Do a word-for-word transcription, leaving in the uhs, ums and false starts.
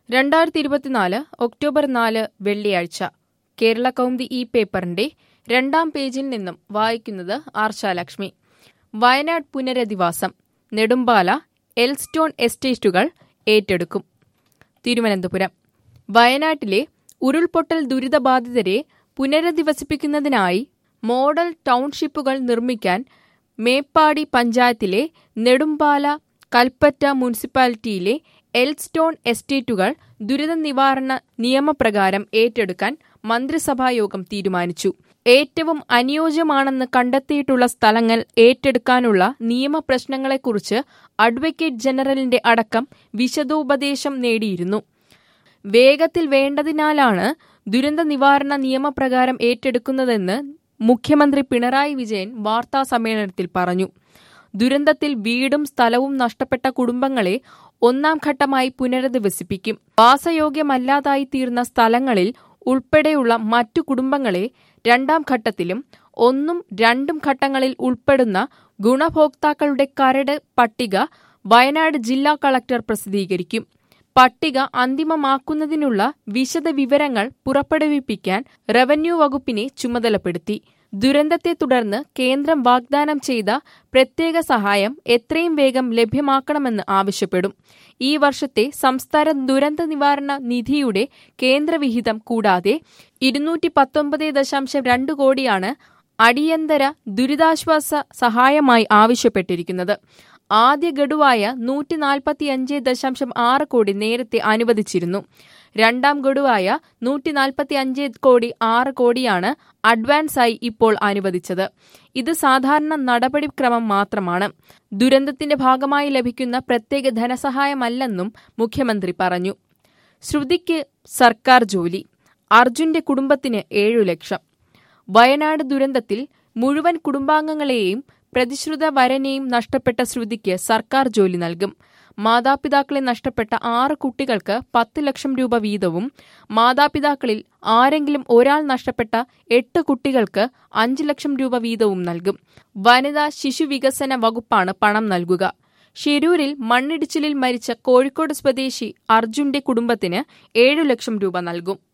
രണ്ടായിരത്തി ഇരുപത്തിനാല് ഒക്ടോബർ നാല് വെള്ളിയാഴ്ച കേരള കൗമുദി ഈ പേപ്പറിന്റെ രണ്ടാം പേജിൽ നിന്നും വായിക്കുന്നത് ആർഷാലക്ഷ്മി. വയനാട് പുനരധിവാസം, നെടുമ്പാല എൽസ്റ്റോൺ എസ്റ്റേറ്റുകൾ ഏറ്റെടുക്കും. തിരുവനന്തപുരം. വയനാട്ടിലെ ഉരുൾപൊട്ടൽ ദുരിതബാധിതരെ പുനരധിവസിപ്പിക്കുന്നതിനായി മോഡൽ ടൗൺഷിപ്പുകൾ നിർമ്മിക്കാൻ മേപ്പാടി പഞ്ചായത്തിലെ നെടുമ്പാല, കൽപ്പറ്റ മുനിസിപ്പാലിറ്റിയിലെ എൽസ്റ്റോൺ എസ്റ്റേറ്റുകൾ ദുരിത നിവാരണ നിയമപ്രകാരം ഏറ്റെടുക്കാൻ മന്ത്രിസഭായോഗം തീരുമാനിച്ചു. ഏറ്റവും അനുയോജ്യമാണെന്ന് കണ്ടെത്തിയിട്ടുള്ള സ്ഥലങ്ങൾ ഏറ്റെടുക്കാനുള്ള നിയമപ്രശ്നങ്ങളെക്കുറിച്ച് അഡ്വക്കേറ്റ് ജനറലിന്റെ അടക്കം വിശദോപദേശം നേടിയിരുന്നു. വേഗത്തിൽ വേണ്ടതിനാലാണ് ദുരന്ത നിവാരണ നിയമപ്രകാരം ഏറ്റെടുക്കുന്നതെന്ന് മുഖ്യമന്ത്രി പിണറായി വിജയൻ വാർത്താസമ്മേളനത്തിൽ പറഞ്ഞു. ദുരന്തത്തിൽ വീടും സ്ഥലവും നഷ്ടപ്പെട്ട കുടുംബങ്ങളെ ഒന്നാം ഘട്ടമായി പുനരധിവസിപ്പിക്കും. വാസയോഗ്യമല്ലാതായി തീർന്ന സ്ഥലങ്ങളിൽ ഉൾപ്പെടെയുള്ള മറ്റു കുടുംബങ്ങളെ രണ്ടാം ഘട്ടത്തിലും ഒന്നും രണ്ടും ഘട്ടങ്ങളിൽ ഉൾപ്പെടുന്ന ഗുണഭോക്താക്കളുടെ കരട് പട്ടിക വയനാട് ജില്ലാ കളക്ടർ പ്രസിദ്ധീകരിക്കും. പട്ടിക അന്തിമമാക്കുന്നതിനുള്ള വിശദ വിവരങ്ങൾ പുറപ്പെടുവിപ്പിക്കാൻ റവന്യൂ വകുപ്പിനെ ചുമതലപ്പെടുത്തി. ദുരന്തത്തെ തുടർന്ന് കേന്ദ്രം വാഗ്ദാനം ചെയ്ത പ്രത്യേക സഹായം എത്രയും വേഗം ലഭ്യമാക്കണമെന്ന് ആവശ്യപ്പെടും. ഈ വർഷത്തെ സംസ്ഥാന ദുരന്ത നിവാരണ നിധിയുടെ കേന്ദ്രവിഹിതം കൂടാതെ ഇരുന്നൂറ്റി പത്തൊമ്പത് ദശാംശം രണ്ട് കോടിയാണ് അടിയന്തര ദുരിതാശ്വാസ സഹായമായി ആവശ്യപ്പെട്ടിരിക്കുന്നത്. ആദ്യ ഗഡുവായ നൂറ്റി നാൽപ്പത്തിയഞ്ച് ദശാംശം ആറ് കോടി നേരത്തെ അനുവദിച്ചിരുന്നു. രണ്ടാം ഗഡുവായ നൂറ്റി നാൽപ്പത്തി അഞ്ച് കോടി ആറ് കോടിയാണ് അഡ്വാൻസായി ഇപ്പോൾ അനുവദിച്ചത്. ഇത് സാധാരണ നടപടിക്രമം മാത്രമാണ്. ദുരന്തത്തിന്റെ ഭാഗമായി ലഭിക്കുന്ന പ്രത്യേക ധനസഹായമല്ലെന്നും മുഖ്യമന്ത്രി പറഞ്ഞു. ശ്രുതിക്ക് സർക്കാർ ജോലി, അർജുന്റെ കുടുംബത്തിന് ഏഴു ലക്ഷം. വയനാട് ദുരന്തത്തിൽ മുഴുവൻ കുടുംബാംഗങ്ങളെയും പ്രതിശ്രുത വരനെയും നഷ്ടപ്പെട്ട ശ്രുതിക്ക് സർക്കാർ ജോലി നൽകും. മാതാപിതാക്കളെ നഷ്ടപ്പെട്ട ആറ് കുട്ടികൾക്ക് പത്ത് ലക്ഷം രൂപ വീതവും മാതാപിതാക്കളിൽ ആരെങ്കിലും ഒരാൾ നഷ്ടപ്പെട്ട എട്ട് കുട്ടികൾക്ക് അഞ്ച് ലക്ഷം രൂപ വീതവും നൽകും. വനിതാ ശിശുവികസന വകുപ്പാണ് പണം നൽകുക. ഷിരൂരിൽ മണ്ണിടിച്ചിലിൽ മരിച്ച കോഴിക്കോട് സ്വദേശി അർജുന്റെ കുടുംബത്തിന് ഏഴു ലക്ഷം രൂപ നൽകും.